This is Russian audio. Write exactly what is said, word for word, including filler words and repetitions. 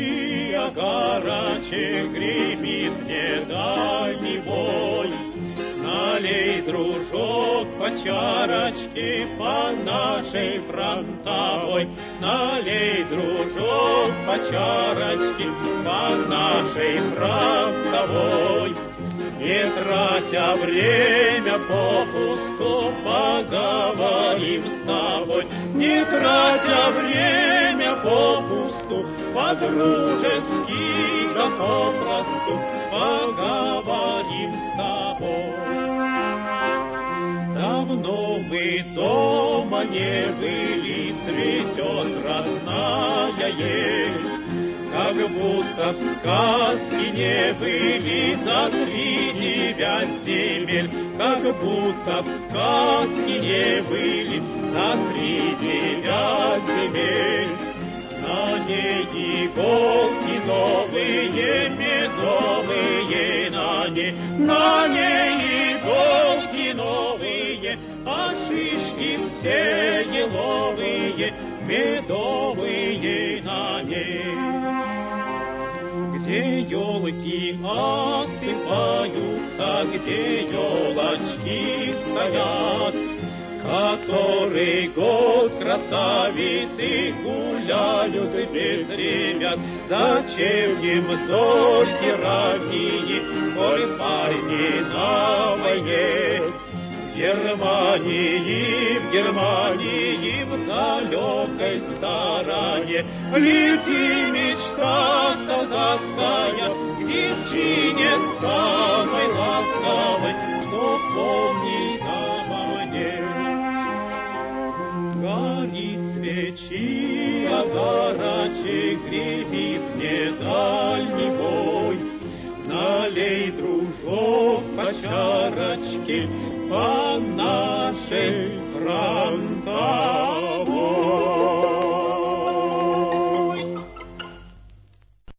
свечи огарочек гремит недальний бой. Налей, дружок, по чарочке по нашей фронтовой. Налей, дружок, по чарочке по нашей фронтовой. Не тратя время попусту, поговорим с тобой. Не тратя время попусту, по-дружески да попросту поговорим с тобой. Давно мы дома не были, цветет родная ель. Как будто в сказке не были за три девять земель. Как будто в сказке не были за три девять земель. На ней иголки новые, медовые, на ней, на ней иголки новые, а шишки все еловые, медовые на ней. Где елки осыпаются, где елочки стоят, который год красавицы гуляют без ребят. Зачем им зорьки ранние, коль парни на войне? В Германии, в Германии, в далекой стороне лети мечта солдатская к девчине самой ласковой, что помнит обо мне. Горит свечи огарочек, гремит недальний бой. Налей, дружок, по чарочке по нашей фронтовой.